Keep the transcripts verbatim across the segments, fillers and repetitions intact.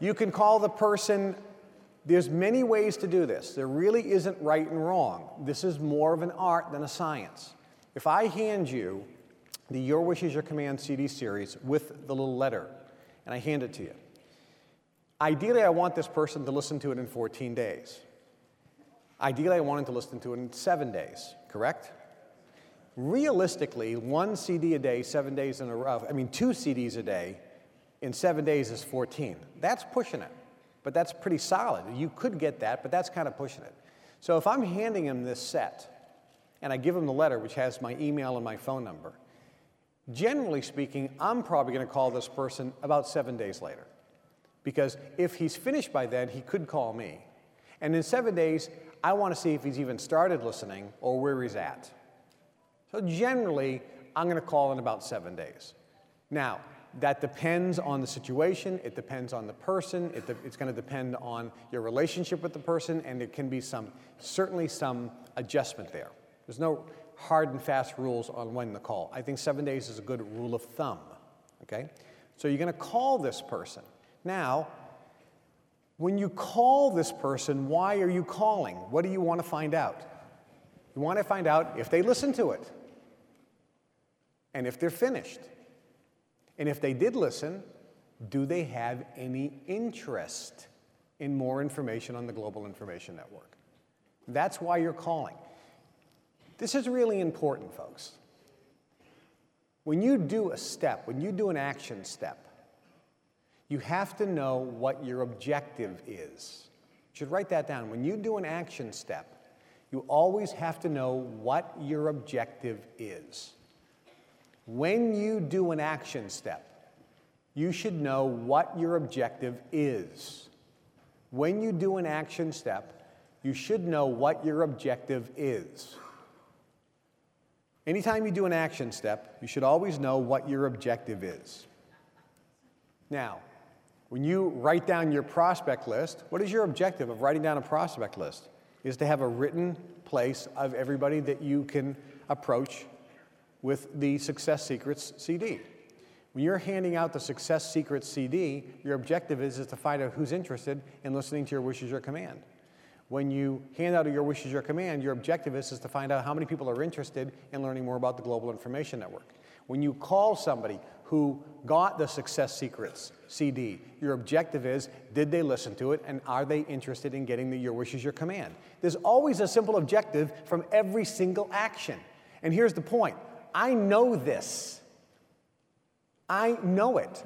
You can call the person. There's many ways to do this. There really isn't right and wrong. This is more of an art than a science. If I hand you the Your Wish is Your Command C D series with the little letter, and I hand it to you, ideally I want this person to listen to it in fourteen days. Ideally I want him to listen to it in seven days, correct? Realistically, one C D a day, seven days in a row, I mean two C Ds a day in seven days is fourteen. That's pushing it. But that's pretty solid. You could get that, but that's kind of pushing it. So if I'm handing him this set, and I give him the letter, which has my email and my phone number, generally speaking, I'm probably going to call this person about seven days later. Because if he's finished by then, he could call me. And in seven days, I want to see if he's even started listening or where he's at. So generally, I'm going to call in about seven days. Now, that depends on the situation, it depends on the person, it de it's going to depend on your relationship with the person, and there can be some, certainly some adjustment there. There's no hard and fast rules on when to call. I think seven days is a good rule of thumb, okay? So you're going to call this person. Now, when you call this person, why are you calling? What do you want to find out? You want to find out if they listen to it, and if they're finished. And if they did listen, do they have any interest in more information on the Global Information Network? That's why you're calling. This is really important, folks. When you do a step, when you do an action step, you have to know what your objective is. You should write that down. When you do an action step, you always have to know what your objective is. When you do an action step, you should know what your objective is. When you do an action step, you should know what your objective is. Anytime you do an action step, you should always know what your objective is. Now, when you write down your prospect list, what is your objective of writing down a prospect list? Is to have a written place of everybody that you can approach with the Success Secrets C D. When you're handing out the Success Secrets C D, your objective is, is to find out who's interested in listening to Your Wish is Your Command. When you hand out Your Wish is Your Command, your objective is, is to find out how many people are interested in learning more about the Global Information Network. When you call somebody who got the Success Secrets C D, your objective is, did they listen to it, and are they interested in getting the Your Wish is Your Command? There's always a simple objective from every single action. And here's the point. I know this. I know it.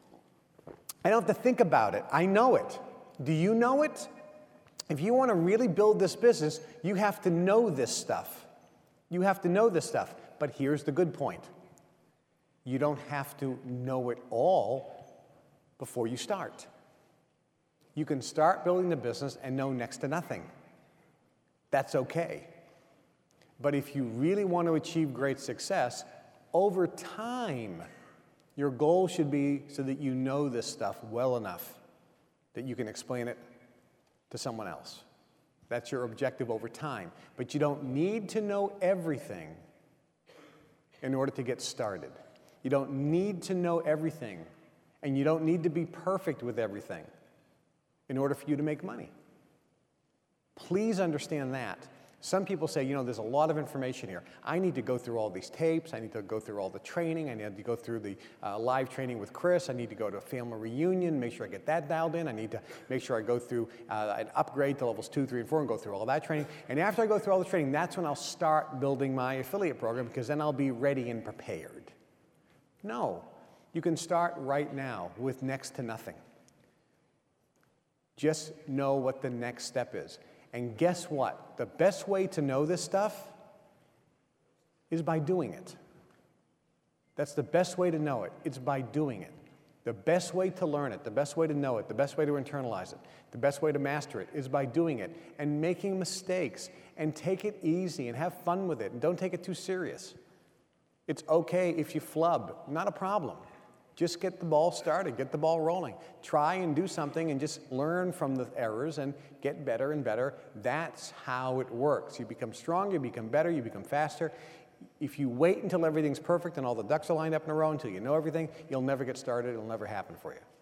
I don't have to think about it. I know it. Do you know it? If you want to really build this business, you have to know this stuff. You have to know this stuff. But here's the good point. You don't have to know it all before you start. You can start building the business and know next to nothing. That's okay. But if you really want to achieve great success, over time, your goal should be so that you know this stuff well enough that you can explain it to someone else. That's your objective over time. But you don't need to know everything in order to get started. You don't need to know everything, and you don't need to be perfect with everything in order for you to make money. Please understand that. Some people say, you know, there's a lot of information here. I need to go through all these tapes. I need to go through all the training. I need to go through the uh, live training with Chris. I need to go to a family reunion, make sure I get that dialed in. I need to make sure I go through uh, an upgrade to levels two, three, and four and go through all that training. And after I go through all the training, that's when I'll start building my affiliate program, because then I'll be ready and prepared. No, you can start right now with next to nothing. Just know what the next step is. And guess what? The best way to know this stuff is by doing it. That's the best way to know it. It's by doing it. The best way to learn it, the best way to know it, the best way to internalize it, the best way to master it is by doing it and making mistakes, and take it easy and have fun with it, and don't take it too serious. It's okay if you flub, not a problem. Just get the ball started, get the ball rolling. Try and do something and just learn from the errors and get better and better. That's how it works. You become stronger, you become better, you become faster. If you wait until everything's perfect and all the ducks are lined up in a row until you know everything, you'll never get started, it'll never happen for you.